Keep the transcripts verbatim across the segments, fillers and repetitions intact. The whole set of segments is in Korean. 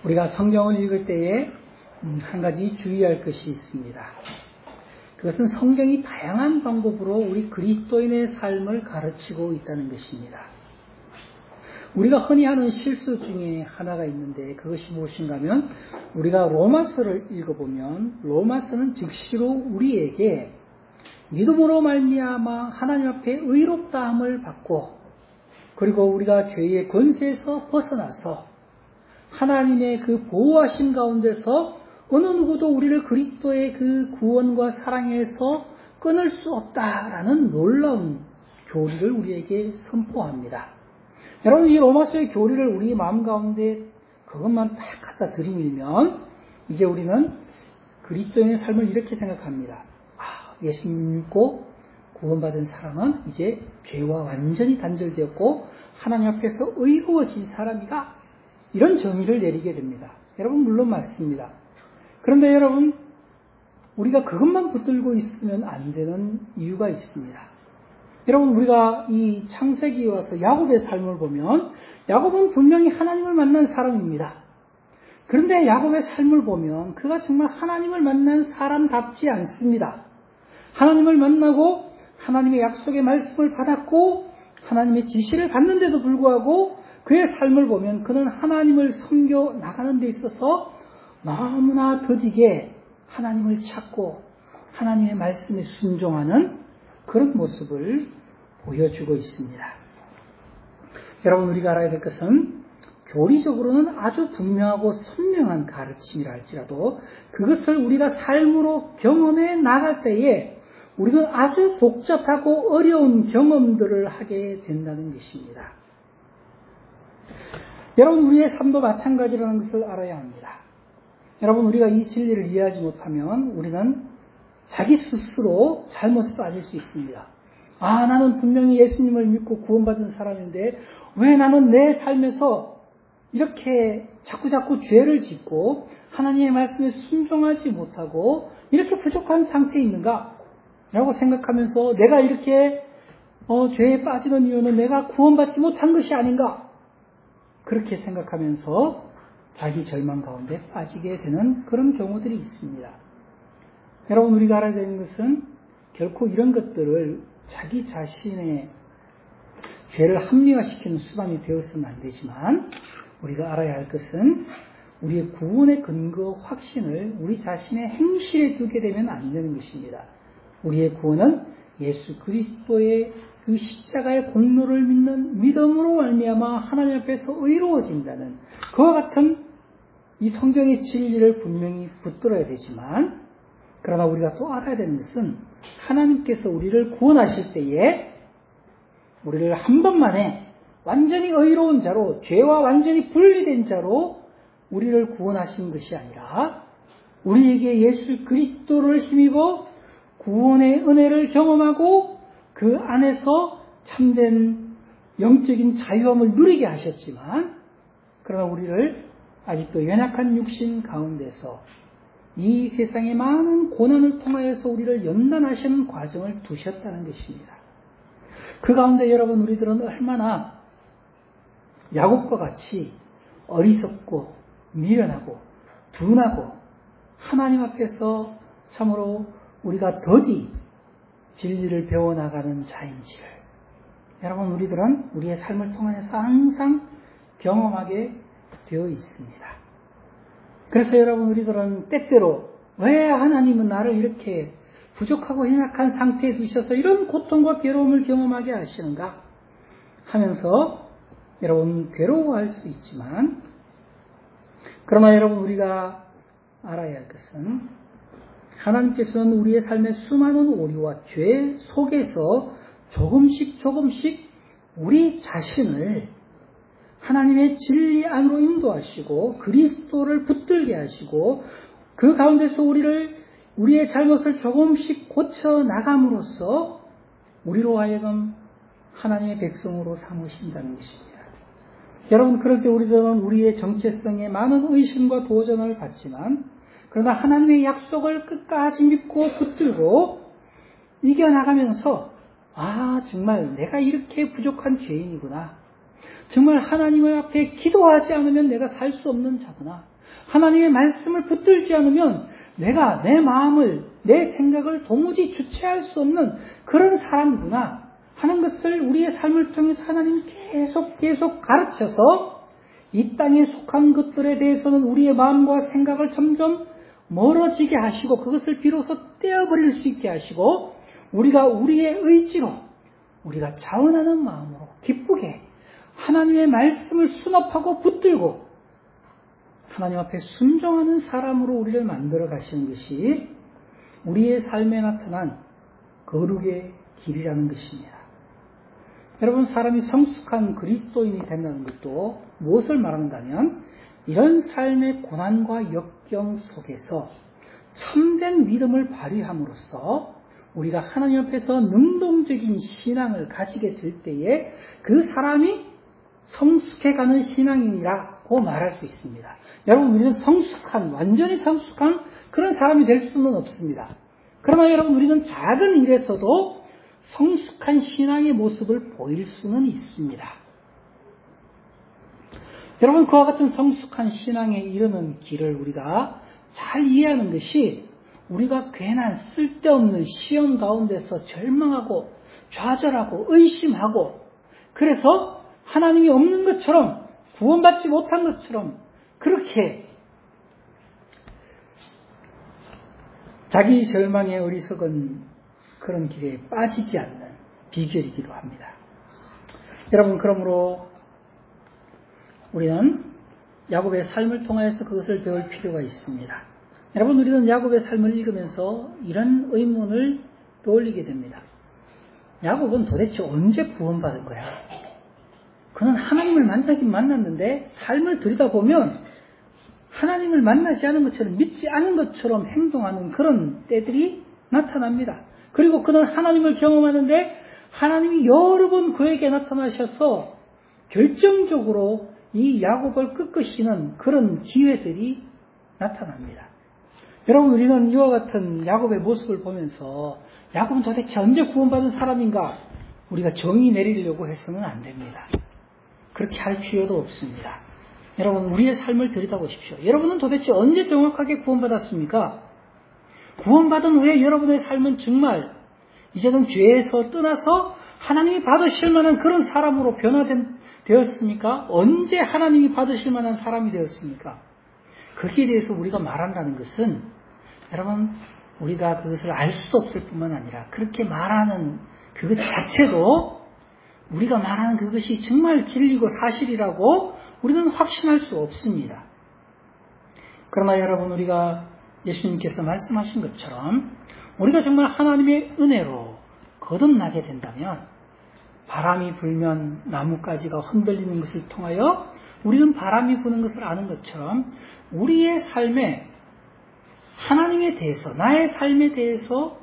우리가 성경을 읽을 때에 한 가지 주의할 것이 있습니다. 그것은 성경이 다양한 방법으로 우리 그리스도인의 삶을 가르치고 있다는 것입니다. 우리가 흔히 하는 실수 중에 하나가 있는데 그것이 무엇인가 하면 우리가 로마서를 읽어보면 로마서는 즉시로 우리에게 믿음으로 말미암아 하나님 앞에 의롭다함을 받고 그리고 우리가 죄의 권세에서 벗어나서 하나님의 그 보호하심 가운데서 어느 누구도 우리를 그리스도의 그 구원과 사랑에서 끊을 수 없다라는 놀라운 교리를 우리에게 선포합니다. 여러분, 이 로마서의 교리를 우리 마음 가운데 그것만 딱 갖다 들이밀면 이제 우리는 그리스도인의 삶을 이렇게 생각합니다. 아, 예수님 믿고 구원받은 사람은 이제 죄와 완전히 단절되었고 하나님 앞에서 의로워진 사람이다. 이런 정의를 내리게 됩니다. 여러분, 물론 맞습니다. 그런데 여러분, 우리가 그것만 붙들고 있으면 안 되는 이유가 있습니다. 여러분, 우리가 이 창세기에 와서 야곱의 삶을 보면 야곱은 분명히 하나님을 만난 사람입니다. 그런데 야곱의 삶을 보면 그가 정말 하나님을 만난 사람답지 않습니다. 하나님을 만나고 하나님의 약속의 말씀을 받았고 하나님의 지시를 받는데도 불구하고 그의 삶을 보면 그는 하나님을 섬겨 나가는 데 있어서 너무나 더디게 하나님을 찾고 하나님의 말씀에 순종하는 그런 모습을 보여주고 있습니다. 여러분, 우리가 알아야 될 것은 교리적으로는 아주 분명하고 선명한 가르침이라 할지라도 그것을 우리가 삶으로 경험해 나갈 때에 우리는 아주 복잡하고 어려운 경험들을 하게 된다는 것입니다. 여러분, 우리의 삶도 마찬가지라는 것을 알아야 합니다. 여러분, 우리가 이 진리를 이해하지 못하면 우리는 자기 스스로 잘못에 빠질 수 있습니다. 아, 나는 분명히 예수님을 믿고 구원받은 사람인데 왜 나는 내 삶에서 이렇게 자꾸자꾸 죄를 짓고 하나님의 말씀에 순종하지 못하고 이렇게 부족한 상태에 있는가? 라고 생각하면서 내가 이렇게 어, 죄에 빠지는 이유는 내가 구원받지 못한 것이 아닌가? 그렇게 생각하면서 자기 절망 가운데 빠지게 되는 그런 경우들이 있습니다. 여러분, 우리가 알아야 되는 것은 결코 이런 것들을 자기 자신의 죄를 합리화시키는 수단이 되어서는 안 되지만 우리가 알아야 할 것은 우리의 구원의 근거 확신을 우리 자신의 행실에 두게 되면 안 되는 것입니다. 우리의 구원은 예수 그리스도의 그 십자가의 공로를 믿는 믿음으로 말미암아 하나님 앞에서 의로워진다는 그와 같은 이 성경의 진리를 분명히 붙들어야 되지만 그러나 우리가 또 알아야 되는 것은 하나님께서 우리를 구원하실 때에 우리를 한 번만에 완전히 의로운 자로 죄와 완전히 분리된 자로 우리를 구원하신 것이 아니라 우리에게 예수 그리스도를 힘입어 구원의 은혜를 경험하고 그 안에서 참된 영적인 자유함을 누리게 하셨지만 그러나 우리를 아직도 연약한 육신 가운데서 이 세상의 많은 고난을 통하여서 우리를 연단하시는 과정을 두셨다는 것입니다. 그 가운데 여러분, 우리들은 얼마나 야곱과 같이 어리석고 미련하고 둔하고 하나님 앞에서 참으로 우리가 더디 진리를 배워나가는 자인지를 여러분, 우리들은 우리의 삶을 통해서 항상 경험하게 되어 있습니다. 그래서 여러분, 우리들은 때때로 왜 하나님은 나를 이렇게 부족하고 연약한 상태에 두셔서 이런 고통과 괴로움을 경험하게 하시는가 하면서 여러분 괴로워할 수 있지만 그러나 여러분, 우리가 알아야 할 것은 하나님께서는 우리의 삶의 수많은 오류와 죄 속에서 조금씩 조금씩 우리 자신을 하나님의 진리 안으로 인도하시고 그리스도를 붙들게 하시고 그 가운데서 우리를 우리의 잘못을 조금씩 고쳐 나감으로써 우리로 하여금 하나님의 백성으로 삼으신다는 것입니다. 여러분, 그렇게 우리들은 우리의 정체성에 많은 의심과 도전을 받지만 그러나 하나님의 약속을 끝까지 믿고 붙들고 이겨나가면서 아, 정말 내가 이렇게 부족한 죄인이구나. 정말 하나님 앞에 기도하지 않으면 내가 살 수 없는 자구나. 하나님의 말씀을 붙들지 않으면 내가 내 마음을, 내 생각을 도무지 주체할 수 없는 그런 사람이구나 하는 것을 우리의 삶을 통해서 하나님이 계속 계속 가르쳐서 이 땅에 속한 것들에 대해서는 우리의 마음과 생각을 점점 멀어지게 하시고 그것을 비로소 떼어버릴 수 있게 하시고 우리가 우리의 의지로 우리가 자원하는 마음으로 기쁘게 하나님의 말씀을 수납하고 붙들고 하나님 앞에 순종하는 사람으로 우리를 만들어 가시는 것이 우리의 삶에 나타난 거룩의 길이라는 것입니다. 여러분, 사람이 성숙한 그리스도인이 된다는 것도 무엇을 말하는가 하면 이런 삶의 고난과 역경 속에서 참된 믿음을 발휘함으로써 우리가 하나님 앞에서 능동적인 신앙을 가지게 될 때에 그 사람이 성숙해가는 신앙인이라고 말할 수 있습니다. 여러분, 우리는 성숙한, 완전히 성숙한 그런 사람이 될 수는 없습니다. 그러나 여러분, 우리는 작은 일에서도 성숙한 신앙의 모습을 보일 수는 있습니다. 여러분, 그와 같은 성숙한 신앙에 이르는 길을 우리가 잘 이해하는 것이 우리가 괜한 쓸데없는 시험 가운데서 절망하고 좌절하고 의심하고 그래서 하나님이 없는 것처럼 구원받지 못한 것처럼 그렇게 자기 절망의 어리석은 그런 길에 빠지지 않는 비결이기도 합니다. 여러분, 그러므로 우리는 야곱의 삶을 통해서 그것을 배울 필요가 있습니다. 여러분, 우리는 야곱의 삶을 읽으면서 이런 의문을 떠올리게 됩니다. 야곱은 도대체 언제 구원받을 거야? 그는 하나님을 만나긴 만났는데 삶을 들여다보면 하나님을 만나지 않은 것처럼 믿지 않은 것처럼 행동하는 그런 때들이 나타납니다. 그리고 그는 하나님을 경험하는데 하나님이 여러 번 그에게 나타나셔서 결정적으로 이 야곱을 끄끄시는 그런 기회들이 나타납니다. 여러분, 우리는 이와 같은 야곱의 모습을 보면서 야곱은 도대체 언제 구원받은 사람인가 우리가 정의 내리려고 해서는 안 됩니다. 그렇게 할 필요도 없습니다. 여러분, 우리의 삶을 들여다보십시오. 여러분은 도대체 언제 정확하게 구원받았습니까? 구원받은 후에 여러분의 삶은 정말 이제는 죄에서 떠나서 하나님이 받으실 만한 그런 사람으로 변화되었습니까? 언제 하나님이 받으실 만한 사람이 되었습니까? 거기에 대해서 우리가 말한다는 것은 여러분, 우리가 그것을 알 수 없을 뿐만 아니라 그렇게 말하는 그것 자체도 우리가 말하는 그것이 정말 진리고 사실이라고 우리는 확신할 수 없습니다. 그러나 여러분, 우리가 예수님께서 말씀하신 것처럼 우리가 정말 하나님의 은혜로 거듭나게 된다면 바람이 불면 나뭇가지가 흔들리는 것을 통하여 우리는 바람이 부는 것을 아는 것처럼 우리의 삶에 하나님에 대해서, 나의 삶에 대해서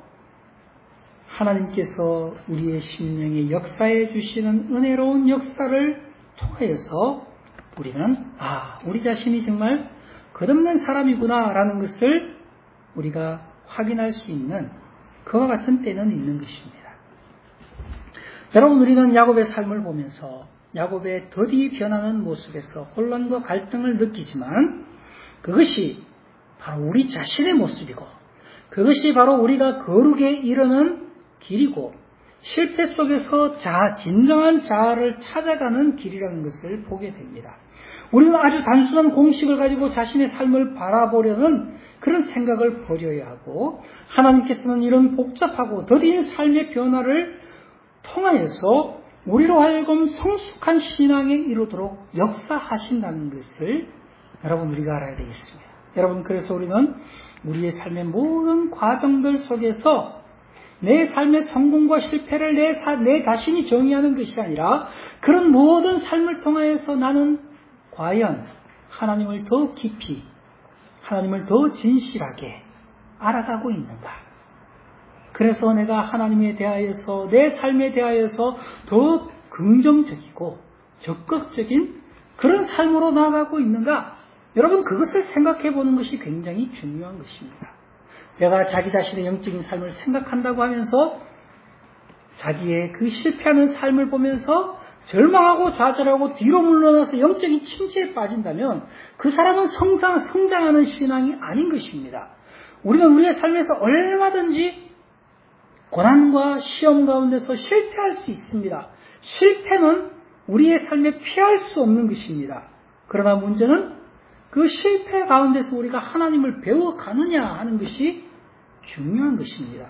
하나님께서 우리의 심령에 역사해 주시는 은혜로운 역사를 통하여서 우리는 아, 우리 자신이 정말 거듭난 사람이구나 라는 것을 우리가 확인할 수 있는 그와 같은 때는 있는 것입니다. 여러분, 우리는 야곱의 삶을 보면서 야곱의 더디 변하는 모습에서 혼란과 갈등을 느끼지만 그것이 바로 우리 자신의 모습이고 그것이 바로 우리가 거룩에 이르는 길이고 실패 속에서 자아, 진정한 자아를 찾아가는 길이라는 것을 보게 됩니다. 우리는 아주 단순한 공식을 가지고 자신의 삶을 바라보려는 그런 생각을 버려야 하고 하나님께서는 이런 복잡하고 더딘 삶의 변화를 통하여서 우리로 하여금 성숙한 신앙에 이르도록 역사하신다는 것을 여러분, 우리가 알아야 되겠습니다. 여러분, 그래서 우리는 우리의 삶의 모든 과정들 속에서 내 삶의 성공과 실패를 내, 사, 내 자신이 정의하는 것이 아니라 그런 모든 삶을 통하여서 나는 과연 하나님을 더 깊이, 하나님을 더 진실하게 알아가고 있는가? 그래서 내가 하나님에 대하여서, 내 삶에 대하여서 더 긍정적이고 적극적인 그런 삶으로 나아가고 있는가? 여러분, 그것을 생각해 보는 것이 굉장히 중요한 것입니다. 내가 자기 자신의 영적인 삶을 생각한다고 하면서 자기의 그 실패하는 삶을 보면서 절망하고 좌절하고 뒤로 물러나서 영적인 침체에 빠진다면 그 사람은 성장, 성장하는 신앙이 아닌 것입니다. 우리는 우리의 삶에서 얼마든지 고난과 시험 가운데서 실패할 수 있습니다. 실패는 우리의 삶에 피할 수 없는 것입니다. 그러나 문제는 그 실패 가운데서 우리가 하나님을 배워가느냐 하는 것이 중요한 것입니다.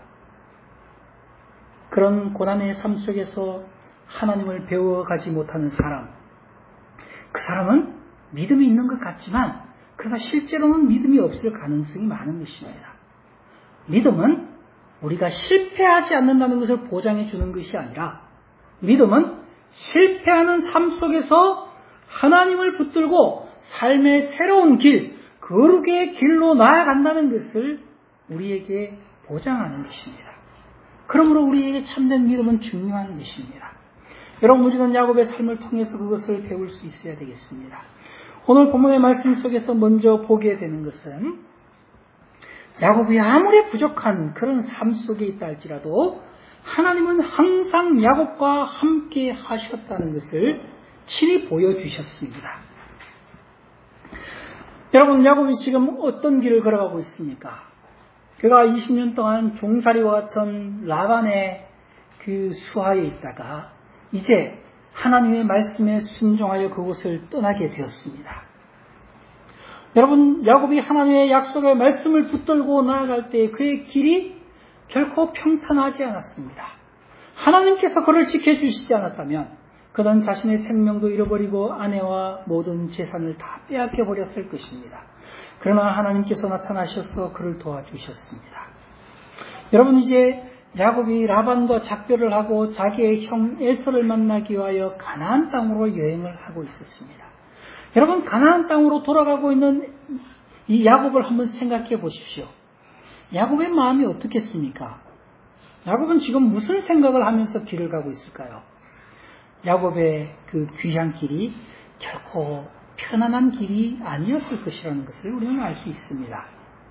그런 고난의 삶 속에서 하나님을 배워가지 못하는 사람, 그 사람은 믿음이 있는 것 같지만 그러나 실제로는 믿음이 없을 가능성이 많은 것입니다. 믿음은 우리가 실패하지 않는다는 것을 보장해 주는 것이 아니라 믿음은 실패하는 삶 속에서 하나님을 붙들고 삶의 새로운 길, 거룩의 길로 나아간다는 것을 우리에게 보장하는 것입니다. 그러므로 우리에게 참된 믿음은 중요한 것입니다. 여러분, 우리는 야곱의 삶을 통해서 그것을 배울 수 있어야 되겠습니다. 오늘 본문의 말씀 속에서 먼저 보게 되는 것은 야곱이 아무리 부족한 그런 삶 속에 있다 할지라도 하나님은 항상 야곱과 함께 하셨다는 것을 친히 보여주셨습니다. 여러분, 야곱이 지금 어떤 길을 걸어가고 있습니까? 그가 이십 년 동안 종살이와 같은 라반의 그 수하에 있다가 이제 하나님의 말씀에 순종하여 그곳을 떠나게 되었습니다. 여러분, 야곱이 하나님의 약속의 말씀을 붙들고 나아갈 때 그의 길이 결코 평탄하지 않았습니다. 하나님께서 그를 지켜주시지 않았다면 그는 자신의 생명도 잃어버리고 아내와 모든 재산을 다 빼앗겨 버렸을 것입니다. 그러나 하나님께서 나타나셔서 그를 도와주셨습니다. 여러분, 이제 야곱이 라반과 작별을 하고 자기의 형 에서를 만나기 위하여 가나안 땅으로 여행을 하고 있었습니다. 여러분, 가나안 땅으로 돌아가고 있는 이 야곱을 한번 생각해 보십시오. 야곱의 마음이 어떻겠습니까? 야곱은 지금 무슨 생각을 하면서 길을 가고 있을까요? 야곱의 그 귀한 길이 결코 편안한 길이 아니었을 것이라는 것을 우리는 알 수 있습니다.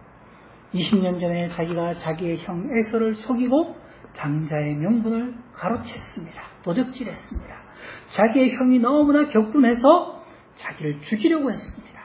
이십 년 전에 자기가 자기의 형 에서를 속이고 장자의 명분을 가로챘습니다. 도적질했습니다. 자기의 형이 너무나 격분해서 자기를 죽이려고 했습니다.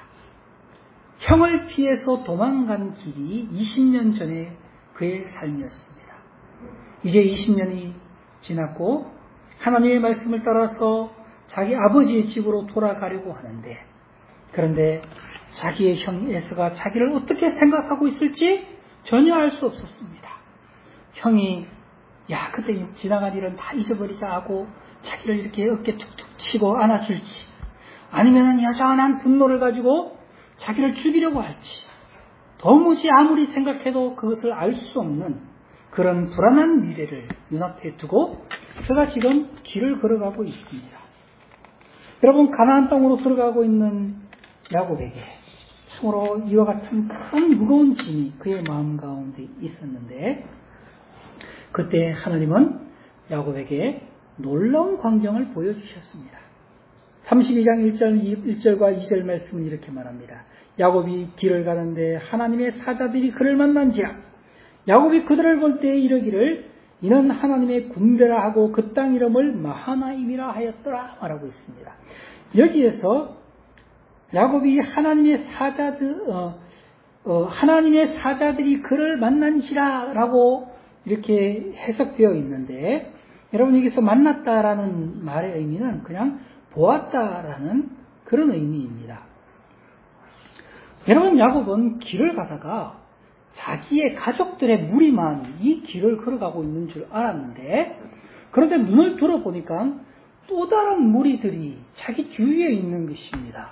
형을 피해서 도망간 길이 이십 년 전에 그의 삶이었습니다. 이제 이십 년이 지났고 하나님의 말씀을 따라서 자기 아버지의 집으로 돌아가려고 하는데, 그런데 자기의 형 에서가 자기를 어떻게 생각하고 있을지 전혀 알 수 없었습니다. 형이 야 그때 지나간 일은 다 잊어버리자 하고 자기를 이렇게 어깨 툭툭 치고 안아줄지, 아니면 여전한 분노를 가지고 자기를 죽이려고 할지, 도무지 아무리 생각해도 그것을 알 수 없는 그런 불안한 미래를 눈앞에 두고 그가 지금 길을 걸어가고 있습니다. 여러분, 가나안 땅으로 들어가고 있는 야곱에게 참으로 이와 같은 큰 무거운 짐이 그의 마음 가운데 있었는데, 그때 하나님은 야곱에게 놀라운 광경을 보여주셨습니다. 삼십이 장 일 절, 일 절과 이 절 말씀은 이렇게 말합니다. 야곱이 길을 가는데 하나님의 사자들이 그를 만난지라. 야곱이 그들을 볼 때 이르기를 이는 하나님의 군대라 하고 그 땅 이름을 마하나임이라 하였더라 말하고 있습니다. 여기에서 야곱이 하나님의 사자들, 어, 어, 하나님의 사자들이 그를 만난지라라고 이렇게 해석되어 있는데, 여러분, 여기서 만났다라는 말의 의미는 그냥 보았다라는 그런 의미입니다. 여러분, 야곱은 길을 가다가 자기의 가족들의 무리만 이 길을 걸어가고 있는 줄 알았는데, 그런데 눈을 들어보니까 또 다른 무리들이 자기 주위에 있는 것입니다.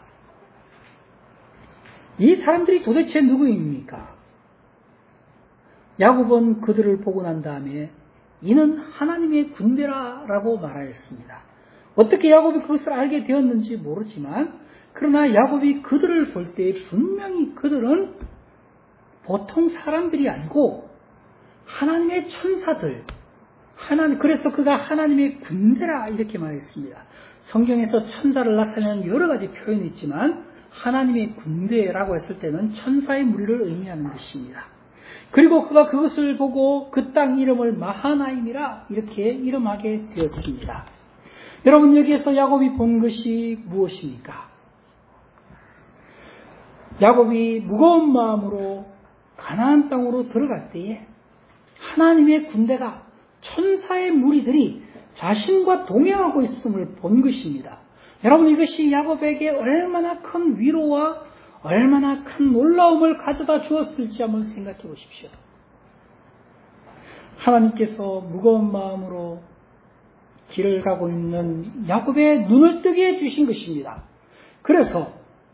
이 사람들이 도대체 누구입니까? 야곱은 그들을 보고 난 다음에 이는 하나님의 군대라라고 말하였습니다. 어떻게 야곱이 그것을 알게 되었는지 모르지만, 그러나 야곱이 그들을 볼 때 분명히 그들은 보통 사람들이 아니고 하나님의 천사들, 하나님, 그래서 그가 하나님의 군대라 이렇게 말했습니다. 성경에서 천사를 나타내는 여러 가지 표현이 있지만 하나님의 군대라고 했을 때는 천사의 무리를 의미하는 것입니다. 그리고 그가 그것을 보고 그 땅 이름을 마하나임이라 이렇게 이름하게 되었습니다. 여러분, 여기에서 야곱이 본 것이 무엇입니까? 야곱이 무거운 마음으로 가나안 땅으로 들어갈 때에 하나님의 군대가, 천사의 무리들이 자신과 동행하고 있음을 본 것입니다. 여러분, 이것이 야곱에게 얼마나 큰 위로와 얼마나 큰 놀라움을 가져다 주었을지 한번 생각해 보십시오. 하나님께서 무거운 마음으로 길을 가고 있는 야곱의 눈을 뜨게 해주신 것입니다. 그래서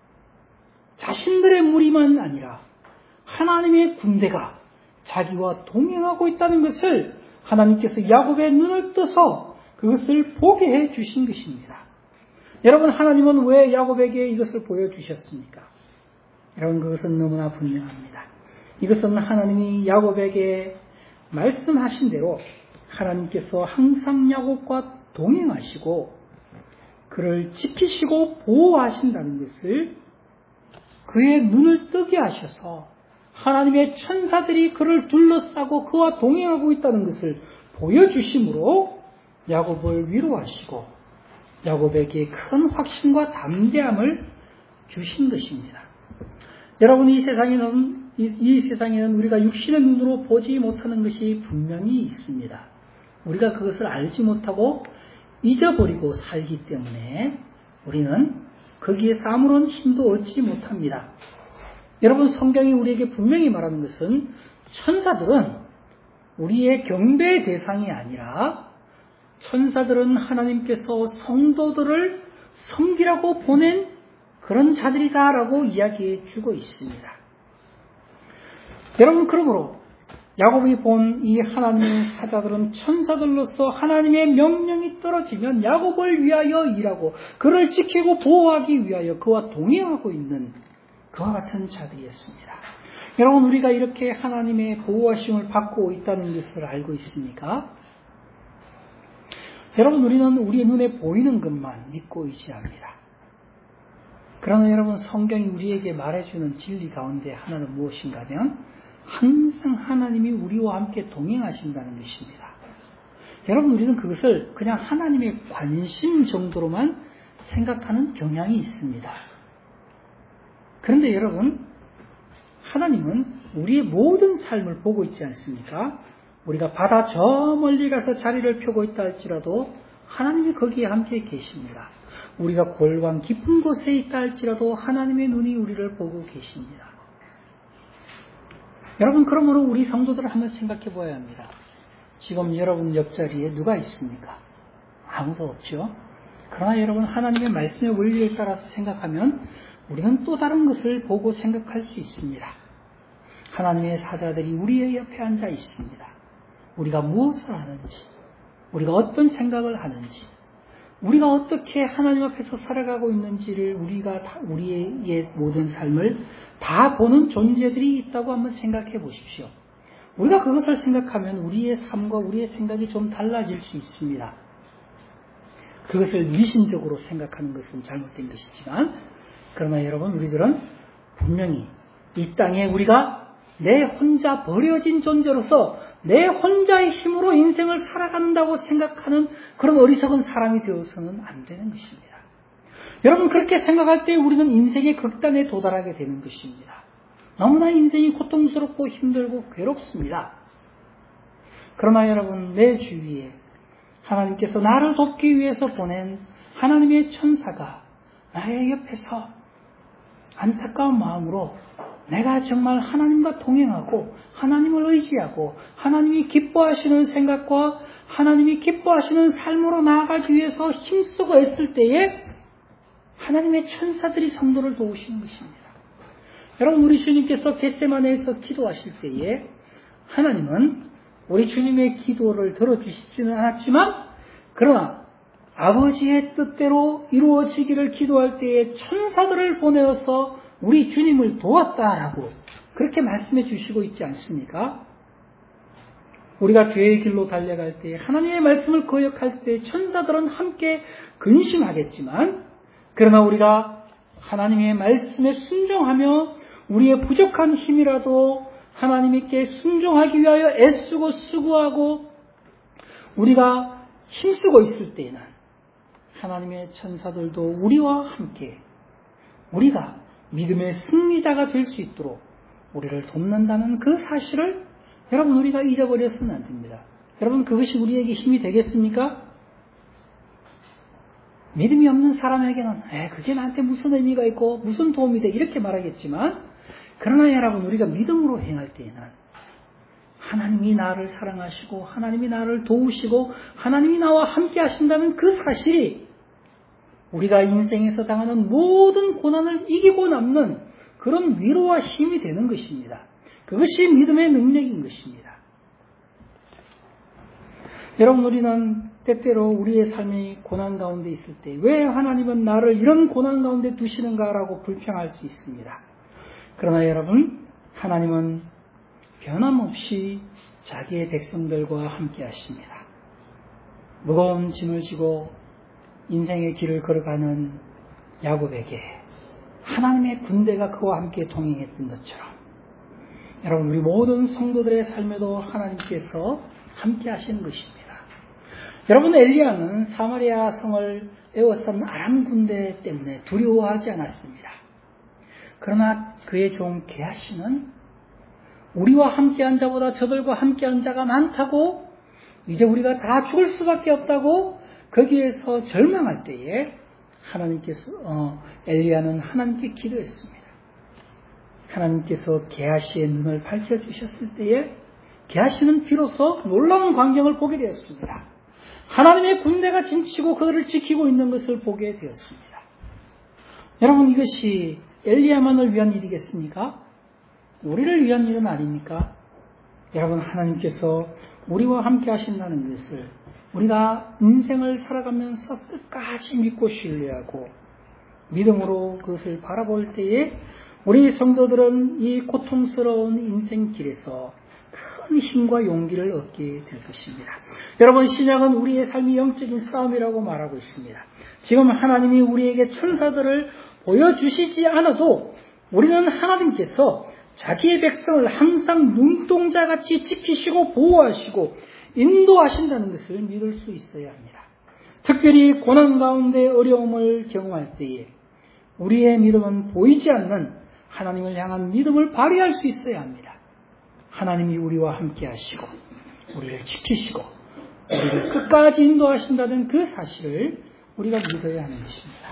자신들의 무리만 아니라 하나님의 군대가 자기와 동행하고 있다는 것을 하나님께서 야곱의 눈을 떠서 그것을 보게 해 주신 것입니다. 여러분, 하나님은 왜 야곱에게 이것을 보여주셨습니까? 여러분, 그것은 너무나 분명합니다. 이것은 하나님이 야곱에게 말씀하신 대로 하나님께서 항상 야곱과 동행하시고 그를 지키시고 보호하신다는 것을, 그의 눈을 뜨게 하셔서 하나님의 천사들이 그를 둘러싸고 그와 동행하고 있다는 것을 보여주심으로 야곱을 위로하시고 야곱에게 큰 확신과 담대함을 주신 것입니다. 여러분, 이 세상에는, 이, 이 세상에는 우리가 육신의 눈으로 보지 못하는 것이 분명히 있습니다. 우리가 그것을 알지 못하고 잊어버리고 살기 때문에 우리는 거기에서 아무런 힘도 얻지 못합니다. 여러분, 성경이 우리에게 분명히 말하는 것은 천사들은 우리의 경배의 대상이 아니라 천사들은 하나님께서 성도들을 섬기라고 보낸 그런 자들이다라고 이야기해 주고 있습니다. 여러분, 그러므로 야곱이 본 이 하나님의 사자들은 천사들로서 하나님의 명령이 떨어지면 야곱을 위하여 일하고 그를 지키고 보호하기 위하여 그와 동행하고 있는 그와 같은 자들이었습니다. 여러분, 우리가 이렇게 하나님의 보호하심을 받고 있다는 것을 알고 있습니까? 여러분, 우리는 우리의 눈에 보이는 것만 믿고 의지합니다. 그러나 여러분, 성경이 우리에게 말해주는 진리 가운데 하나는 무엇인가 하면 항상 하나님이 우리와 함께 동행하신다는 것입니다. 여러분, 우리는 그것을 그냥 하나님의 관심 정도로만 생각하는 경향이 있습니다. 그런데 여러분, 하나님은 우리의 모든 삶을 보고 있지 않습니까? 우리가 바다 저 멀리 가서 자리를 펴고 있다 할지라도 하나님이 거기에 함께 계십니다. 우리가 골방 깊은 곳에 있다 할지라도 하나님의 눈이 우리를 보고 계십니다. 여러분, 그러므로 우리 성도들을 한번 생각해 보아야 합니다. 지금 여러분 옆자리에 누가 있습니까? 아무도 없죠. 그러나 여러분, 하나님의 말씀의 원리에 따라서 생각하면 우리는 또 다른 것을 보고 생각할 수 있습니다. 하나님의 사자들이 우리의 옆에 앉아 있습니다. 우리가 무엇을 하는지, 우리가 어떤 생각을 하는지, 우리가 어떻게 하나님 앞에서 살아가고 있는지를 우리가 다, 우리의 모든 삶을 다 보는 존재들이 있다고 한번 생각해 보십시오. 우리가 그것을 생각하면 우리의 삶과 우리의 생각이 좀 달라질 수 있습니다. 그것을 미신적으로 생각하는 것은 잘못된 것이지만, 그러나 여러분, 우리들은 분명히 이 땅에 우리가 내 혼자 버려진 존재로서 내 혼자의 힘으로 인생을 살아간다고 생각하는 그런 어리석은 사람이 되어서는 안 되는 것입니다. 여러분, 그렇게 생각할 때 우리는 인생의 극단에 도달하게 되는 것입니다. 너무나 인생이 고통스럽고 힘들고 괴롭습니다. 그러나 여러분, 내 주위에 하나님께서 나를 돕기 위해서 보낸 하나님의 천사가 나의 옆에서 안타까운 마음으로 내가 정말 하나님과 동행하고 하나님을 의지하고 하나님이 기뻐하시는 생각과 하나님이 기뻐하시는 삶으로 나아가기 위해서 힘쓰고 애쓸 때에 하나님의 천사들이 성도를 도우시는 것입니다. 여러분, 우리 주님께서 겟세마네에서 기도하실 때에 하나님은 우리 주님의 기도를 들어주시지는 않았지만, 그러나 아버지의 뜻대로 이루어지기를 기도할 때에 천사들을 보내어서 우리 주님을 도왔다라고 그렇게 말씀해 주시고 있지 않습니까? 우리가 죄의 길로 달려갈 때, 하나님의 말씀을 거역할 때 천사들은 함께 근심하겠지만, 그러나 우리가 하나님의 말씀에 순종하며 우리의 부족한 힘이라도 하나님께 순종하기 위하여 애쓰고 수고하고 우리가 힘쓰고 있을 때에는 하나님의 천사들도 우리와 함께 우리가 믿음의 승리자가 될 수 있도록 우리를 돕는다는 그 사실을 여러분 우리가 잊어버려서는 안 됩니다. 여러분 그것이 우리에게 힘이 되겠습니까? 믿음이 없는 사람에게는 에, 그게 나한테 무슨 의미가 있고 무슨 도움이 돼 이렇게 말하겠지만 그러나 여러분 우리가 믿음으로 행할 때에는 하나님이 나를 사랑하시고 하나님이 나를 도우시고 하나님이 나와 함께 하신다는 그 사실이 우리가 인생에서 당하는 모든 고난을 이기고 남는 그런 위로와 힘이 되는 것입니다. 그것이 믿음의 능력인 것입니다. 여러분 우리는 때때로 우리의 삶이 고난 가운데 있을 때 왜 하나님은 나를 이런 고난 가운데 두시는가라고 불평할 수 있습니다. 그러나 여러분 하나님은 변함없이 자기의 백성들과 함께 하십니다. 무거운 짐을 지고 인생의 길을 걸어가는 야곱에게 하나님의 군대가 그와 함께 동행했던 것처럼 여러분 우리 모든 성도들의 삶에도 하나님께서 함께 하시는 것입니다. 여러분 엘리야는 사마리아 성을 에워싼 아람 군대 때문에 두려워하지 않았습니다. 그러나 그의 종 게하시는 우리와 함께한 자보다 저들과 함께한 자가 많다고 이제 우리가 다 죽을 수밖에 없다고 거기에서 절망할 때에 하나님께서 어, 엘리야는 하나님께 기도했습니다. 하나님께서 게하시의 눈을 밝혀주셨을 때에 게하시는 비로소 놀라운 광경을 보게 되었습니다. 하나님의 군대가 진치고 그들을 지키고 있는 것을 보게 되었습니다. 여러분 이것이 엘리야만을 위한 일이겠습니까? 우리를 위한 일은 아닙니까? 여러분 하나님께서 우리와 함께 하신다는 것을 우리가 인생을 살아가면서 끝까지 믿고 신뢰하고 믿음으로 그것을 바라볼 때에 우리 성도들은 이 고통스러운 인생길에서 큰 힘과 용기를 얻게 될 것입니다. 여러분 신약은 우리의 삶이 영적인 싸움이라고 말하고 있습니다. 지금 하나님이 우리에게 천사들을 보여주시지 않아도 우리는 하나님께서 자기의 백성을 항상 눈동자같이 지키시고 보호하시고 인도하신다는 것을 믿을 수 있어야 합니다. 특별히 고난 가운데 어려움을 경험할 때에 우리의 믿음은 보이지 않는 하나님을 향한 믿음을 발휘할 수 있어야 합니다. 하나님이 우리와 함께 하시고 우리를 지키시고 우리를 끝까지 인도하신다는 그 사실을 우리가 믿어야 하는 것입니다.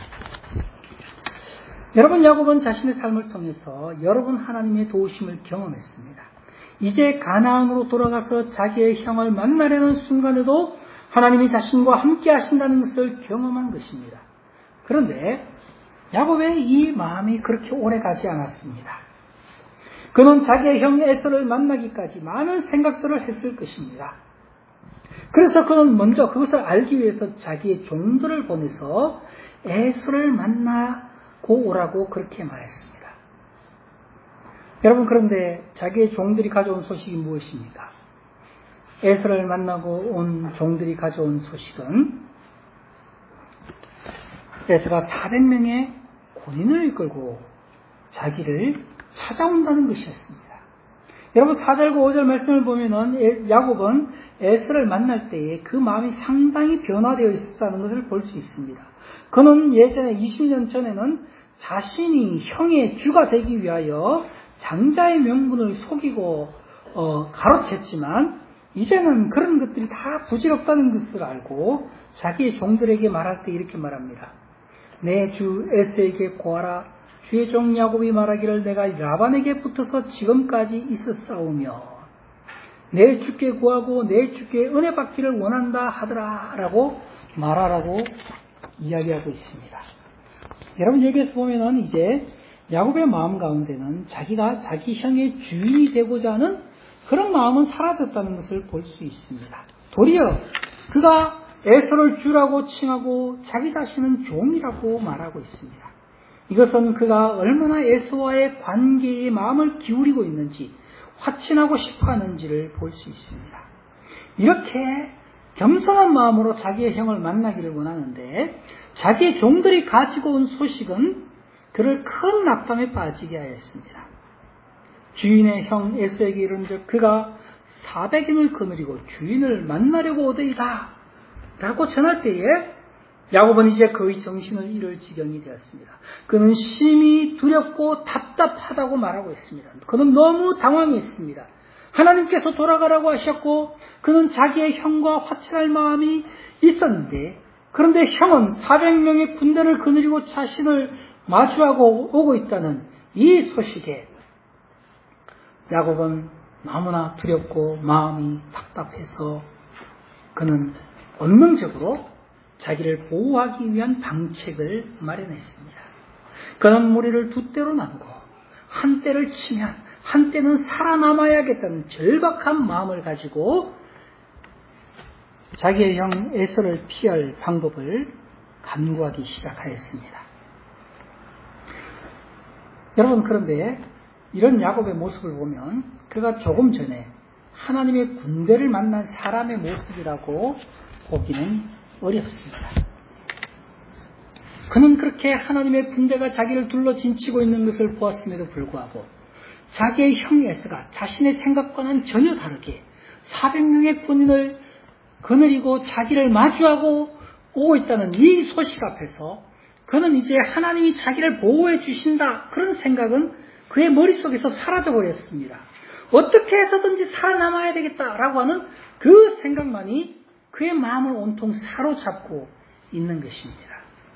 여러분 야곱은 자신의 삶을 통해서 여러 번 하나님의 도우심을 경험했습니다. 이제 가나안으로 돌아가서 자기의 형을 만나려는 순간에도 하나님이 자신과 함께 하신다는 것을 경험한 것입니다. 그런데 야곱의 이 마음이 그렇게 오래 가지 않았습니다. 그는 자기의 형 에서를 만나기까지 많은 생각들을 했을 것입니다. 그래서 그는 먼저 그것을 알기 위해서 자기의 종들을 보내서 에서를 만나고 오라고 그렇게 말했습니다. 여러분 그런데 자기의 종들이 가져온 소식이 무엇입니까? 에서를 만나고 온 종들이 가져온 소식은 에서가 사백 명의 군인을 이끌고 자기를 찾아온다는 것이었습니다. 여러분 사 절과 오 절 말씀을 보면은 야곱은 에서를 만날 때에 그 마음이 상당히 변화되어 있었다는 것을 볼 수 있습니다. 그는 예전에 이십 년 전에는 자신이 형의 주가 되기 위하여 장자의 명분을 속이고 어, 가로챘지만 이제는 그런 것들이 다 부질없다는 것을 알고 자기의 종들에게 말할 때 이렇게 말합니다. 내 주 에서에게 고하라. 주의 종 야곱이 말하기를 내가 라반에게 붙어서 지금까지 있었사오며 내 주께 구하고 내 주께 은혜 받기를 원한다 하더라 라고 말하라고 이야기하고 있습니다. 여러분 여기에서 보면은 이제 야곱의 마음 가운데는 자기가 자기 형의 주인이 되고자 하는 그런 마음은 사라졌다는 것을 볼 수 있습니다. 도리어 그가 에서를 주라고 칭하고 자기 자신은 종이라고 말하고 있습니다. 이것은 그가 얼마나 에서와의 관계에 마음을 기울이고 있는지 확신하고 싶어 하는지를 볼 수 있습니다. 이렇게 겸손한 마음으로 자기의 형을 만나기를 원하는데 자기의 종들이 가지고 온 소식은 그를 큰 낙담에 빠지게 하였습니다. 주인의 형 에서에게 이른즉 그가 사백 인을 거느리고 주인을 만나려고 오더이다 라고 전할 때에 야곱은 이제 거의 정신을 잃을 지경이 되었습니다. 그는 심히 두렵고 답답하다고 말하고 있습니다. 그는 너무 당황했습니다. 하나님께서 돌아가라고 하셨고 그는 자기의 형과 화친할 마음이 있었는데, 그런데 형은 사백 명의 군대를 거느리고 자신을 마주하고 오고 있다는 이 소식에 야곱은 너무나 두렵고 마음이 답답해서 그는 본능적으로 자기를 보호하기 위한 방책을 마련했습니다. 그는 무리를 두 때로 나누고 한 때를 치면 한 때는 살아남아야겠다는 절박한 마음을 가지고 자기의 형 에서를 피할 방법을 간구하기 시작하였습니다. 여러분, 그런데 이런 야곱의 모습을 보면 그가 조금 전에 하나님의 군대를 만난 사람의 모습이라고 보기는 어렵습니다. 그는 그렇게 하나님의 군대가 자기를 둘러 진치고 있는 것을 보았음에도 불구하고 자기의 형 에서가 자신의 생각과는 전혀 다르게 사백 명의 군인을 거느리고 자기를 마주하고 오고 있다는 이 소식 앞에서 그는 이제 하나님이 자기를 보호해 주신다, 그런 생각은 그의 머릿속에서 사라져버렸습니다. 어떻게 해서든지 살아남아야 되겠다라고 하는 그 생각만이 그의 마음을 온통 사로잡고 있는 것입니다.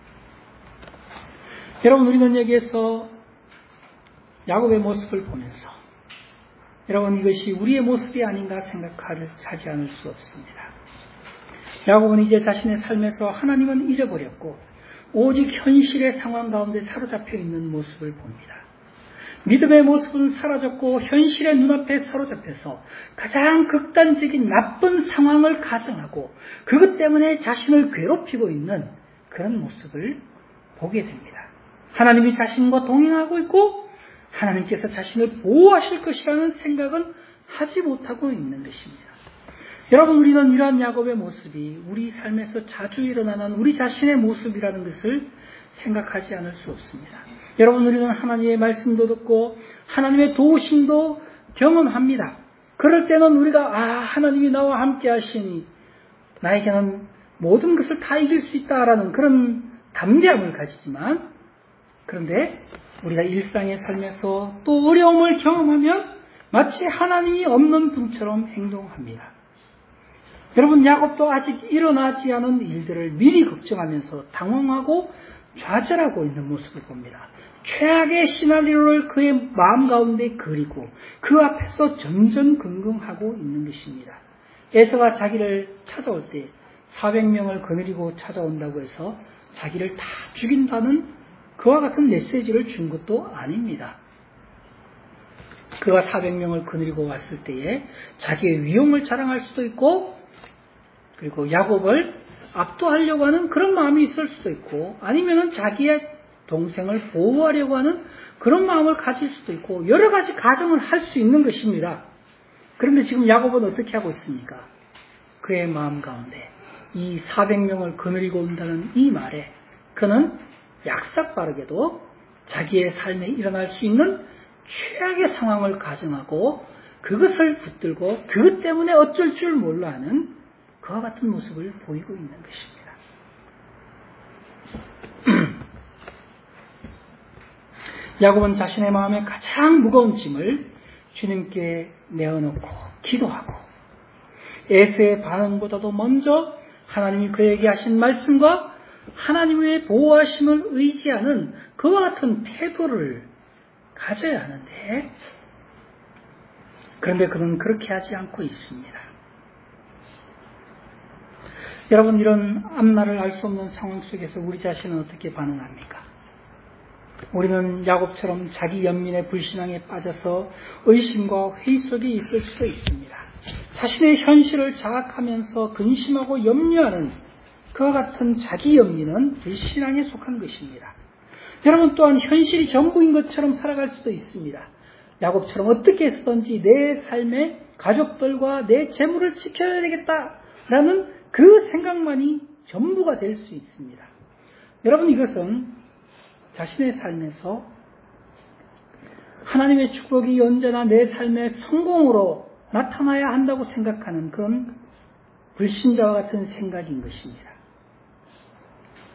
여러분, 우리는 여기에서 야곱의 모습을 보면서 여러분, 이것이 우리의 모습이 아닌가 생각하지 않을 수 없습니다. 야곱은 이제 자신의 삶에서 하나님은 잊어버렸고 오직 현실의 상황 가운데 사로잡혀 있는 모습을 봅니다. 믿음의 모습은 사라졌고 현실의 눈앞에 사로잡혀서 가장 극단적인 나쁜 상황을 가정하고 그것 때문에 자신을 괴롭히고 있는 그런 모습을 보게 됩니다. 하나님이 자신과 동행하고 있고 하나님께서 자신을 보호하실 것이라는 생각은 하지 못하고 있는 것입니다. 여러분, 우리는 이러한 야곱의 모습이 우리 삶에서 자주 일어나는 우리 자신의 모습이라는 것을 생각하지 않을 수 없습니다. 여러분, 우리는 하나님의 말씀도 듣고 하나님의 도우심도 경험합니다. 그럴 때는 우리가 아, 하나님이 나와 함께 하시니 나에게는 모든 것을 다 이길 수 있다라는 그런 담대함을 가지지만, 그런데 우리가 일상의 삶에서 또 어려움을 경험하면 마치 하나님이 없는 분처럼 행동합니다. 여러분, 야곱도 아직 일어나지 않은 일들을 미리 걱정하면서 당황하고 좌절하고 있는 모습을 봅니다. 최악의 시나리오를 그의 마음 가운데 그리고 그 앞에서 전전긍긍하고 있는 것입니다. 에서가 자기를 찾아올 때 사백 명을 거느리고 찾아온다고 해서 자기를 다 죽인다는 그와 같은 메시지를 준 것도 아닙니다. 그가 사백 명을 거느리고 왔을 때에 자기의 위용을 자랑할 수도 있고, 그리고 야곱을 압도하려고 하는 그런 마음이 있을 수도 있고, 아니면은 자기의 동생을 보호하려고 하는 그런 마음을 가질 수도 있고, 여러 가지 가정을 할 수 있는 것입니다. 그런데 지금 야곱은 어떻게 하고 있습니까? 그의 마음 가운데 이 사백 명을 거느리고 온다는 이 말에 그는 약삭빠르게도 자기의 삶에 일어날 수 있는 최악의 상황을 가정하고 그것을 붙들고 그것 때문에 어쩔 줄 몰라 하는 그와 같은 모습을 보이고 있는 것입니다. 야곱은 자신의 마음에 가장 무거운 짐을 주님께 내어놓고 기도하고 에서의 반응보다도 먼저 하나님이 그에게 하신 말씀과 하나님의 보호하심을 의지하는 그와 같은 태도를 가져야 하는데, 그런데 그는 그렇게 하지 않고 있습니다. 여러분, 이런 앞날을 알 수 없는 상황 속에서 우리 자신은 어떻게 반응합니까? 우리는 야곱처럼 자기 연민의 불신앙에 빠져서 의심과 회의 속에 있을 수도 있습니다. 자신의 현실을 자각하면서 근심하고 염려하는 그와 같은 자기 연민은 불신앙에 속한 것입니다. 여러분, 또한 현실이 전부인 것처럼 살아갈 수도 있습니다. 야곱처럼 어떻게 해서든지 내 삶의 가족들과 내 재물을 지켜야 되겠다라는 그 생각만이 전부가 될 수 있습니다. 여러분, 이것은 자신의 삶에서 하나님의 축복이 언제나 내 삶의 성공으로 나타나야 한다고 생각하는 그런 불신자와 같은 생각인 것입니다.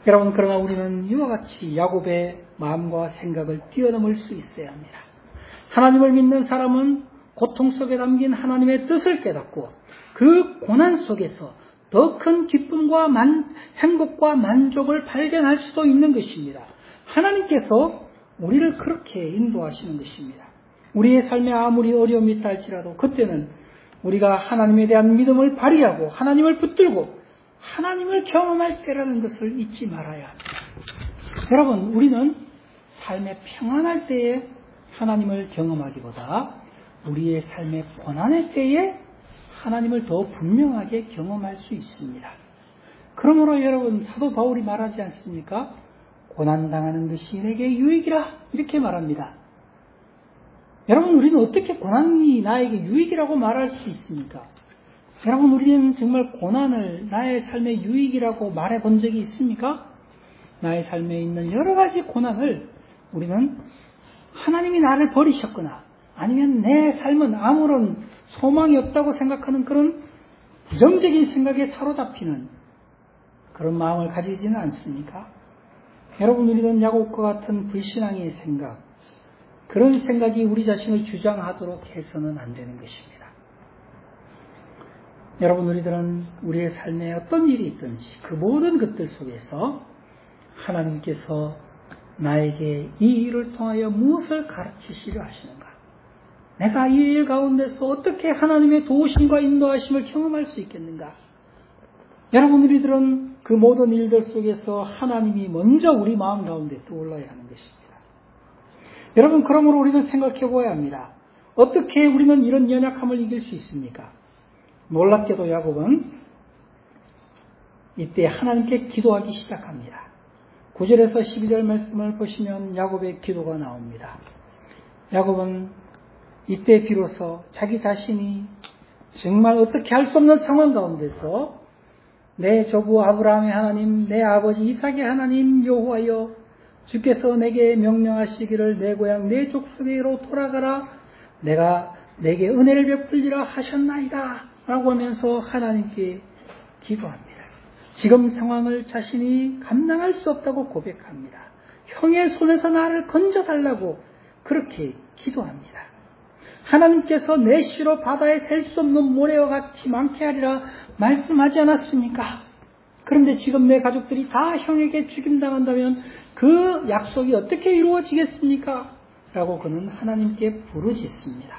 여러분, 그러나 우리는 이와 같이 야곱의 마음과 생각을 뛰어넘을 수 있어야 합니다. 하나님을 믿는 사람은 고통 속에 담긴 하나님의 뜻을 깨닫고 그 고난 속에서 더 큰 기쁨과 만, 행복과 만족을 발견할 수도 있는 것입니다. 하나님께서 우리를 그렇게 인도하시는 것입니다. 우리의 삶에 아무리 어려움이 있다 할지라도 그때는 우리가 하나님에 대한 믿음을 발휘하고 하나님을 붙들고 하나님을 경험할 때라는 것을 잊지 말아야 합니다. 여러분, 우리는 삶의 평안할 때에 하나님을 경험하기보다 우리의 삶의 고난의 때에 하나님을 더 분명하게 경험할 수 있습니다. 그러므로 여러분, 사도 바울이 말하지 않습니까? 고난당하는 것이 내게 유익이라 이렇게 말합니다. 여러분, 우리는 어떻게 고난이 나에게 유익이라고 말할 수 있습니까? 여러분, 우리는 정말 고난을 나의 삶의 유익이라고 말해 본 적이 있습니까? 나의 삶에 있는 여러 가지 고난을 우리는 하나님이 나를 버리셨거나 아니면 내 삶은 아무런 소망이 없다고 생각하는 그런 부정적인 생각에 사로잡히는 그런 마음을 가지지는 않습니까? 여러분, 우리는 야곱과 같은 불신앙의 생각, 그런 생각이 우리 자신을 주장하도록 해서는 안 되는 것입니다. 여러분, 우리들은 우리의 삶에 어떤 일이 있든지 그 모든 것들 속에서 하나님께서 나에게 이 일을 통하여 무엇을 가르치시려 하시는가? 내가 이 일 가운데서 어떻게 하나님의 도우심과 인도하심을 경험할 수 있겠는가? 여러분, 우리들은 그 모든 일들 속에서 하나님이 먼저 우리 마음 가운데 떠올라야 하는 것입니다. 여러분, 그러므로 우리는 생각해 보아야 합니다. 어떻게 우리는 이런 연약함을 이길 수 있습니까? 놀랍게도 야곱은 이때 하나님께 기도하기 시작합니다. 구 절에서 십이 절 말씀을 보시면 야곱의 기도가 나옵니다. 야곱은 이때 비로소 자기 자신이 정말 어떻게 할 수 없는 상황 가운데서 내 조부 아브라함의 하나님, 내 아버지 이삭의 하나님 여호와여, 주께서 내게 명령하시기를 내 고향 내 족속에로 돌아가라, 내가 내게 은혜를 베풀리라 하셨나이다 라고 하면서 하나님께 기도합니다. 지금 상황을 자신이 감당할 수 없다고 고백합니다. 형의 손에서 나를 건져달라고 그렇게 기도합니다. 하나님께서 내 씨로 바다에 셀 수 없는 모래와 같이 많게 하리라 말씀하지 않았습니까? 그런데 지금 내 가족들이 다 형에게 죽임당한다면 그 약속이 어떻게 이루어지겠습니까? 라고 그는 하나님께 부르짖습니다.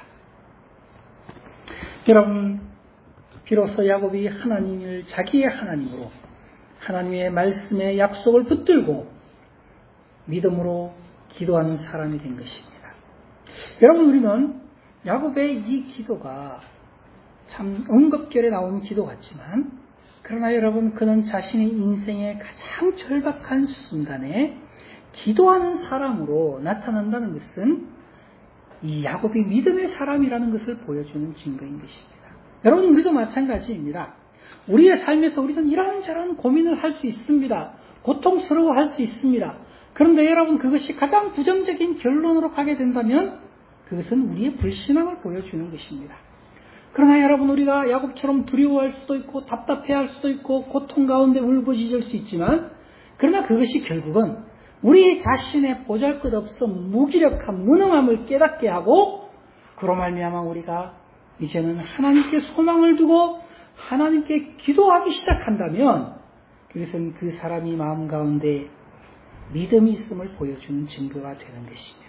여러분, 비로소 야곱이 하나님을 자기의 하나님으로 하나님의 말씀의 약속을 붙들고 믿음으로 기도하는 사람이 된 것입니다. 여러분, 우리는 야곱의 이 기도가 참 응급결에 나온 기도 같지만, 그러나 여러분, 그는 자신의 인생의 가장 절박한 순간에 기도하는 사람으로 나타난다는 것은 이 야곱이 믿음의 사람이라는 것을 보여주는 증거인 것입니다. 여러분, 우리도 마찬가지입니다. 우리의 삶에서 우리는 이런저런 고민을 할 수 있습니다. 고통스러워할 수 있습니다. 그런데 여러분, 그것이 가장 부정적인 결론으로 가게 된다면 그것은 우리의 불신앙을 보여주는 것입니다. 그러나 여러분, 우리가 야곱처럼 두려워할 수도 있고 답답해할 수도 있고 고통 가운데 울부짖을 수 있지만, 그러나 그것이 결국은 우리 자신의 보잘것없어 무기력한 무능함을 깨닫게 하고, 그로 말미암아 우리가 이제는 하나님께 소망을 두고 하나님께 기도하기 시작한다면 그것은 그 사람이 마음 가운데 믿음이 있음을 보여주는 증거가 되는 것입니다.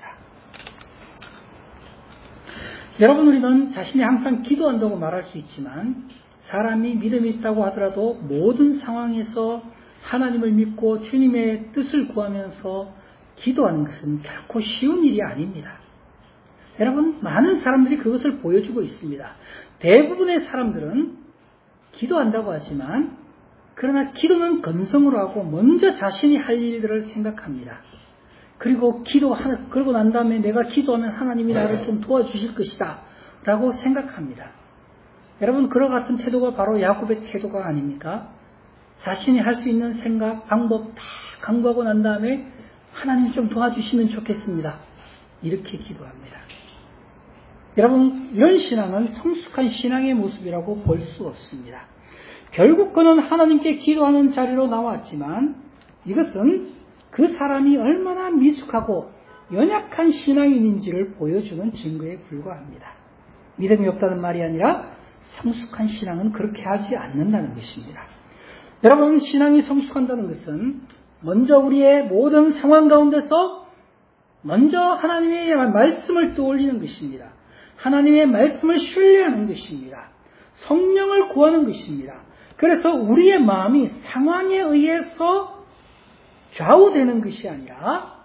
여러분, 우리는 자신이 항상 기도한다고 말할 수 있지만 사람이 믿음이 있다고 하더라도 모든 상황에서 하나님을 믿고 주님의 뜻을 구하면서 기도하는 것은 결코 쉬운 일이 아닙니다. 여러분, 많은 사람들이 그것을 보여주고 있습니다. 대부분의 사람들은 기도한다고 하지만, 그러나 기도는 건성으로 하고 먼저 자신이 할 일들을 생각합니다. 그리고 기도, 그러고 난 다음에 내가 기도하면 하나님이 나를 좀 도와주실 것이다 라고 생각합니다. 여러분, 그와 같은 태도가 바로 야곱의 태도가 아닙니까? 자신이 할 수 있는 생각, 방법 다 강구하고 난 다음에 하나님 좀 도와주시면 좋겠습니다. 이렇게 기도합니다. 여러분, 이런 신앙은 성숙한 신앙의 모습이라고 볼 수 없습니다. 결국 그는 하나님께 기도하는 자리로 나왔지만 이것은 그 사람이 얼마나 미숙하고 연약한 신앙인인지를 보여주는 증거에 불과합니다. 믿음이 없다는 말이 아니라 성숙한 신앙은 그렇게 하지 않는다는 것입니다. 여러분, 신앙이 성숙한다는 것은 먼저 우리의 모든 상황 가운데서 먼저 하나님의 말씀을 떠올리는 것입니다. 하나님의 말씀을 신뢰하는 것입니다. 성령을 구하는 것입니다. 그래서 우리의 마음이 상황에 의해서 좌우되는 것이 아니라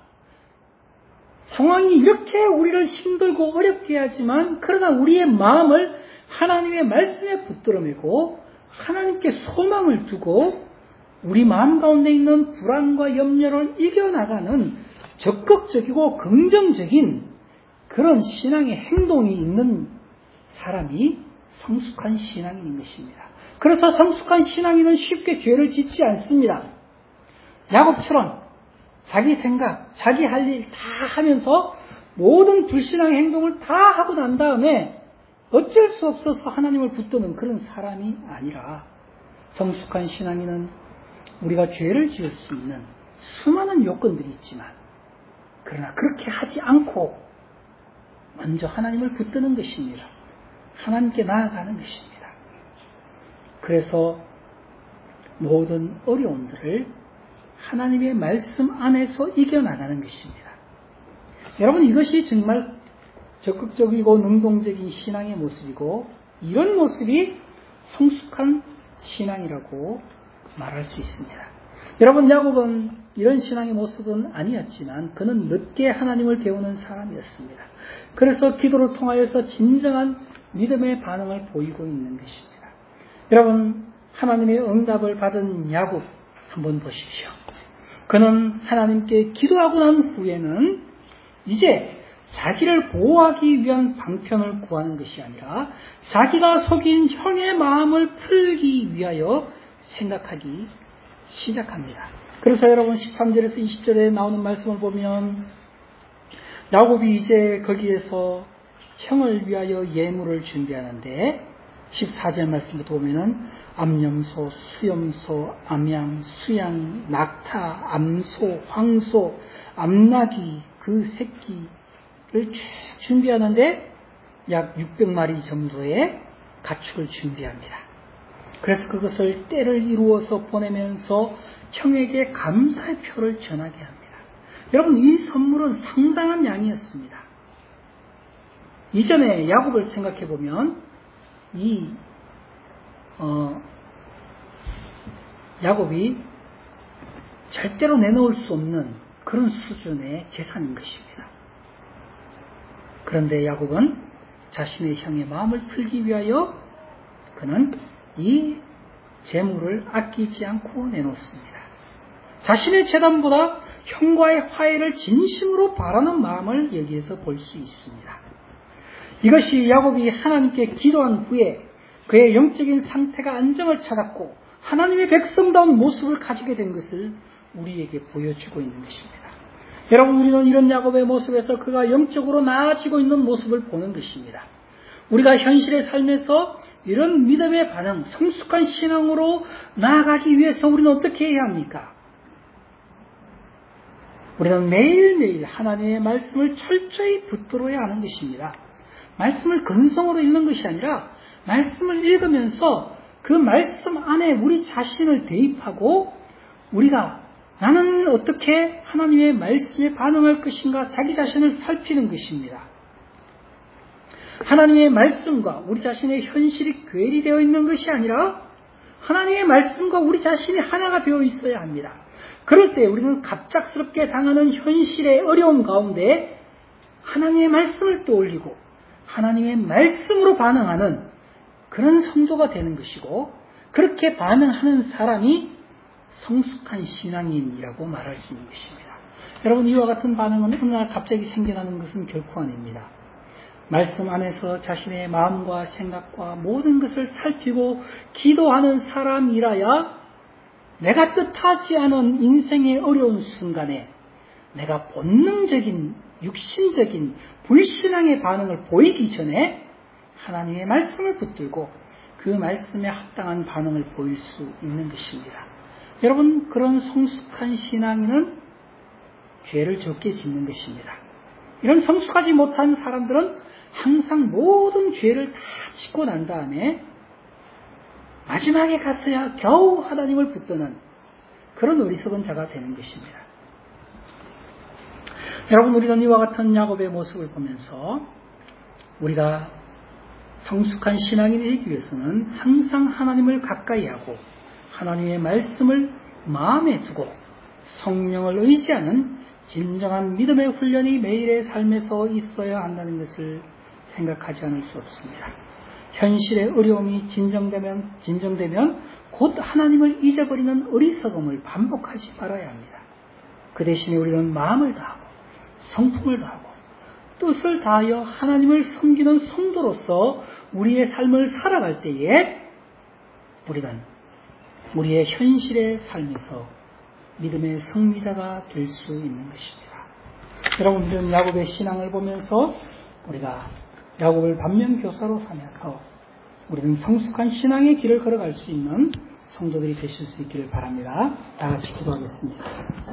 상황이 이렇게 우리를 힘들고 어렵게 하지만 그러나 우리의 마음을 하나님의 말씀에 붙들어매고 하나님께 소망을 두고 우리 마음 가운데 있는 불안과 염려를 이겨나가는 적극적이고 긍정적인 그런 신앙의 행동이 있는 사람이 성숙한 신앙인인 것입니다. 그래서 성숙한 신앙인은 쉽게 죄를 짓지 않습니다. 야곱처럼 자기 생각, 자기 할 일 다 하면서 모든 불신앙의 행동을 다 하고 난 다음에 어쩔 수 없어서 하나님을 붙드는 그런 사람이 아니라 성숙한 신앙인은 우리가 죄를 지을 수 있는 수많은 요건들이 있지만 그러나 그렇게 하지 않고 먼저 하나님을 붙드는 것입니다. 하나님께 나아가는 것입니다. 그래서 모든 어려움들을 하나님의 말씀 안에서 이겨나가는 것입니다. 여러분, 이것이 정말 적극적이고 능동적인 신앙의 모습이고 이런 모습이 성숙한 신앙이라고 말할 수 있습니다. 여러분, 야곱은 이런 신앙의 모습은 아니었지만 그는 늦게 하나님을 배우는 사람이었습니다. 그래서 기도를 통하여서 진정한 믿음의 반응을 보이고 있는 것입니다. 여러분, 하나님의 응답을 받은 야곱 한번 보십시오. 그는 하나님께 기도하고 난 후에는 이제 자기를 보호하기 위한 방편을 구하는 것이 아니라 자기가 속인 형의 마음을 풀기 위하여 생각하기 시작합니다. 그래서 여러분 십삼 절에서 이십 절에 나오는 말씀을 보면 야곱이 이제 거기에서 형을 위하여 예물을 준비하는데 십사 절 말씀부터 보면은 암염소, 수염소, 암양, 수양, 낙타, 암소, 황소, 암나귀 그 새끼를 쭉 준비하는데 약 육백 마리 정도의 가축을 준비합니다. 그래서 그것을 때를 이루어서 보내면서 형에게 감사의 표를 전하게 합니다. 여러분, 이 선물은 상당한 양이었습니다. 이전에 야곱을 생각해 보면 이 어, 야곱이 절대로 내놓을 수 없는 그런 수준의 재산인 것입니다. 그런데 야곱은 자신의 형의 마음을 풀기 위하여 그는 이 재물을 아끼지 않고 내놓습니다. 자신의 재단보다 형과의 화해를 진심으로 바라는 마음을 여기에서 볼 수 있습니다. 이것이 야곱이 하나님께 기도한 후에 그의 영적인 상태가 안정을 찾았고 하나님의 백성다운 모습을 가지게 된 것을 우리에게 보여주고 있는 것입니다. 여러분, 우리는 이런 야곱의 모습에서 그가 영적으로 나아지고 있는 모습을 보는 것입니다. 우리가 현실의 삶에서 이런 믿음의 반응, 성숙한 신앙으로 나아가기 위해서 우리는 어떻게 해야 합니까? 우리는 매일매일 하나님의 말씀을 철저히 붙들어야 하는 것입니다. 말씀을 근성으로 읽는 것이 아니라 말씀을 읽으면서 그 말씀 안에 우리 자신을 대입하고 우리가 나는 어떻게 하나님의 말씀에 반응할 것인가 자기 자신을 살피는 것입니다. 하나님의 말씀과 우리 자신의 현실이 괴리되어 있는 것이 아니라 하나님의 말씀과 우리 자신이 하나가 되어 있어야 합니다. 그럴 때 우리는 갑작스럽게 당하는 현실의 어려움 가운데 하나님의 말씀을 떠올리고 하나님의 말씀으로 반응하는 그런 성도가 되는 것이고 그렇게 반응하는 사람이 성숙한 신앙인이라고 말할 수 있는 것입니다. 여러분, 이와 같은 반응은 어느 날 갑자기 생겨나는 것은 결코 아닙니다. 말씀 안에서 자신의 마음과 생각과 모든 것을 살피고 기도하는 사람이라야 내가 뜻하지 않은 인생의 어려운 순간에 내가 본능적인 육신적인 불신앙의 반응을 보이기 전에 하나님의 말씀을 붙들고 그 말씀에 합당한 반응을 보일 수 있는 것입니다. 여러분, 그런 성숙한 신앙인은 죄를 적게 짓는 것입니다. 이런 성숙하지 못한 사람들은 항상 모든 죄를 다 짓고 난 다음에 마지막에 가서야 겨우 하나님을 붙드는 그런 어리석은 자가 되는 것입니다. 여러분, 우리는 이와 같은 야곱의 모습을 보면서 우리가 성숙한 신앙인이 되기 위해서는 항상 하나님을 가까이 하고 하나님의 말씀을 마음에 두고 성령을 의지하는 진정한 믿음의 훈련이 매일의 삶에서 있어야 한다는 것을 생각하지 않을 수 없습니다. 현실의 어려움이 진정되면, 진정되면 곧 하나님을 잊어버리는 어리석음을 반복하지 말아야 합니다. 그 대신에 우리는 마음을 다하고 성품을 다하고 뜻을 다하여 하나님을 섬기는 성도로서 우리의 삶을 살아갈 때에 우리는 우리의 현실의 삶에서 믿음의 승리자가 될 수 있는 것입니다. 여러분, 우리는 야곱의 신앙을 보면서 우리가 야곱을 반면교사로 삼아서 우리는 성숙한 신앙의 길을 걸어갈 수 있는 성도들이 되실 수 있기를 바랍니다. 다 같이 기도하겠습니다.